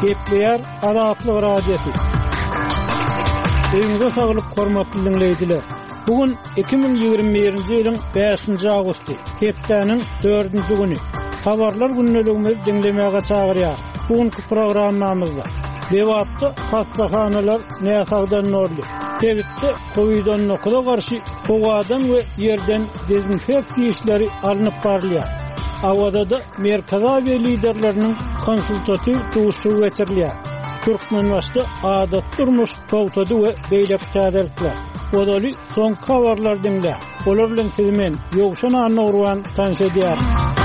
Kepleyer Adatlyk radiosu. Öňüňizde saglyk hormatly dinleýijiler. Bugün 2021-nji ýylyň 5-nji awgusty, Kepdäniň 4-nji güni. Habarlar günneligimizi dinlemäge çagyrýar. Bugünkü programmamyzda Lewatda hastahanalar nähagdan norly. Tebitde Covid-19'a garşy howadan we ýerden dezinfeksiýa işleri alınıp barylýar. Awada da merkezi liderlerinin konsultativ tuşu geçirilýär. Türkmenbaşda adat durmuş towtady we beýlek täzelikler. Odaly soň habarlar dinle. Olar bilen sizmen ýogşan anawruan tanşedýär.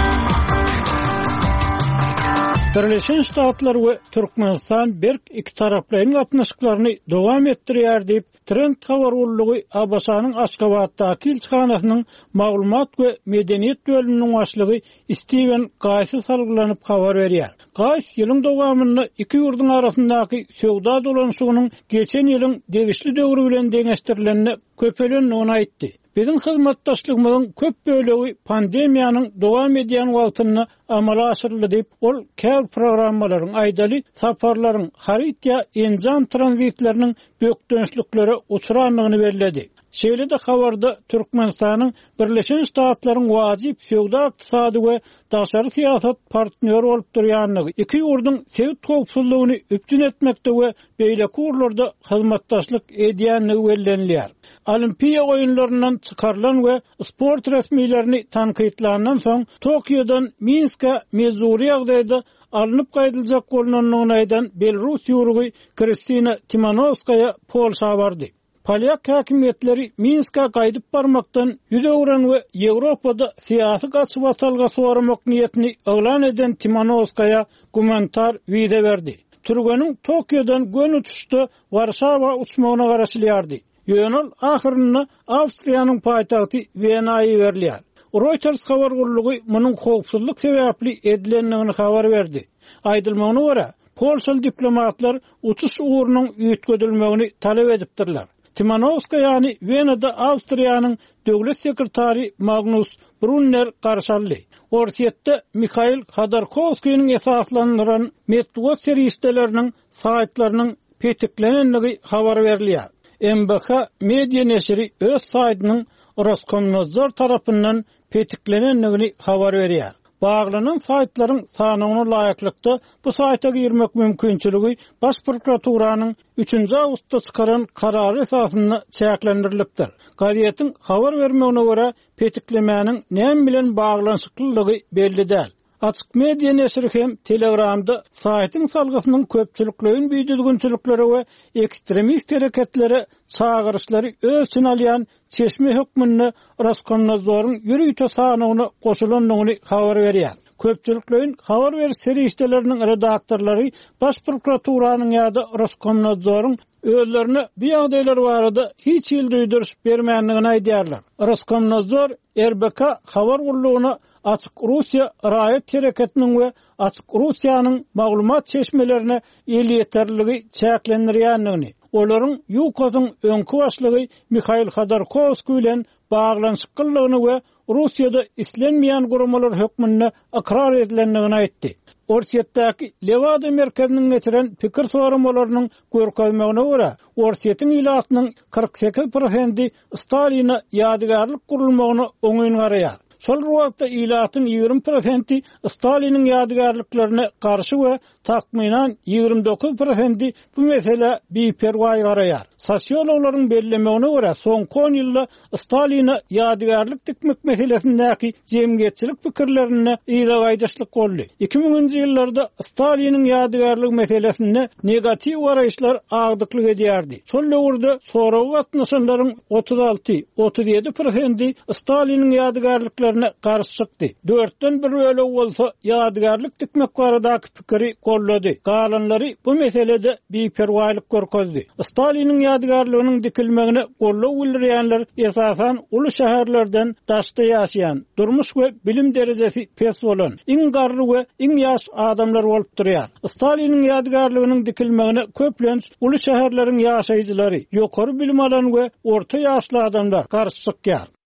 Birleşen Ştatlar we Türkmenistan berk iki taraplaryň gatnaşyklaryny dowam etdirýär diýip Trend habar ullugy Abaşanyň Aşgabatdaky ilçhanasynyň maglumat we medeniýet bölüminiň başlygy Steven Gaýsy salgylanyp habar berýär. Gaýs ýylyň dowamyny iki ýurdun arasyndaky söwda dolanşygynyň geçen ýylyň degişli döwrü bilen deňeşdirilenine köpelenini aýtdy. Bizim hyzmatdaşlygymyzyň köp bölegi pandemiýanyň dowam edýän wagtyny amala aşyryldy diýip ol käl programmalaryň aýdaly saparlaryň haritya enjam tranzitleriniň bökdönçliklere uçranlygyny bellädi. Şeýle de habarda Türkmenistanyň Birleşen Ştatlaryň wajyp söwda ykdysady we daşary siýasat partneri bolup durýanlygy, iki ýurdun sewt howpsuzlygyny üpjün etmekde we beýleki urlarda hyzmatdaşlyk edýänligi bellenilýär. Olimpiýa oýunlaryndan çykarylan we sport resmiýlerini tanqidlandan soň Tokiodan Minska mezuri ýagdaýda alınıp gaýdyljak bolanyny aýdan Belarus ýurgy Kristina Timanovskaya Polşa bardy. Polyak häkimetleri Minska gaýdyp barmakdan ýüz öwren we Ýewropada syýasy gaçyp atalga soramak niýetini elan eden Timanovskaya gumantar wiza berdi. Türgeniň Tokiodan gön uçuşda Warşawa uçmagyna garaşylýardy. Ýönül ahyryny Awstriýanyň paýtagty Wienaýa berilýär. Reuters habar gullugy munyň howpsuzlyk sebäpli edilenligini habar berdi. Aýdylmagyna görä, Polşaly diplomatlar uçuş uğrunyň ýetgedilmegini talep edipdirler. Timanovskaya ýani Wienada Awstriýanyň döwlet sekretary Magnus Brunner garşaldy. Orsiýetde Mikhail Khodorkovskyň esaslandyran medeniýet seriýetleriniň saýtlarynyň petiklenenligi habar berilýär. MBH media neşri öz saýtynyň Roskomnadzor tarapyndan petiklenenligini habar berýär. Baglanan saýtlaryň sanyny laýyklykda bu saýta girmek mümkinçiligi Baş prokuraturasynyň 3-nji awgustda çykaran karary esasynda çäklendirilipdir. Gazetin habar bermegine görä petiklemäniň näme bilen baglanşyklylygy belli däl. Açık media neşri hem Telegramda saýtyň salgysynyň köpçüliklerin büýdülgünçilikleri we ekstremist hereketlere çağırışlary ölçün alýan çeşme hökmüni Roskomnadzoryň ýürüýte sanyny goşulanlygyny habar berýär. Köpçüliklerin habar beriş seriýetleriniň redaktorlary Baş prokuraturasynyň ýa-da Roskomnadzoryň özlerini bir ýagdaýlar barada hiç ýyl duýduryş bermänligini aýdýarlar. Roskomnadzor RBK habar gullugyna Açık Rusiya raýat hereketiniň we Açık Rusiýanyň maglumat çeşmelerine ýyl ýeterligi çäklendirýänligini, olaryň ýukasyň öňkü başlygy Mikhail Khodorkovsky bilen baglanşyklygyny we Rusiýada islenmeýän guramalar hökmüne akrar edilenligini aýtdy. Orsiýetdäki Lewada merkeziniň geçiren pikir soramalarynyň görkezmegine görä, Orsiýetiň ilatynyň 48% Stalin'a ýadygarlyk gurulmagyny oňyň garaýar. Şol wagtda ilatyň 20% Staliniň ýadygarlyklaryna garşy we takminan 29% bu mesele beperwaý garaýar. Sosiologlaryň bellemegine görä, soňky 10 ýylda Stalin'a ýadygarlyk dikmek meselesindäki jemgyýetçilik pikirlerini ýa-da 2000-nji ýyllarda Staliniň ýadygarlyk meselesinde negativ garaýşlar agdyklyk edýärdi. Şol döwürde soragy gatnaşanlaryň 36-37% Staliniň ýadygarlyklaryna garşy çykdy. 4-den 1 böle bolsa ýadygarlyk dikmek baradaky pikiri gollady. Galanlary bu meselede beperwaýlyk görkezdi. Staliniň ýadygarlygynyň dikilmegine gollaw bildirýänler esasan uly şäherlerden daşda ýaşaýan, durmuş we bilim derejesi pes bolan, iň garry we iň ýaş adamlar bolup durýar. Staliniň ýadygarlygynyň dikilmegine köplenç uly şäherleriň ýaşaýjylary, ýokary bilim alan we orta ýaşly adamlar garşy çykýar.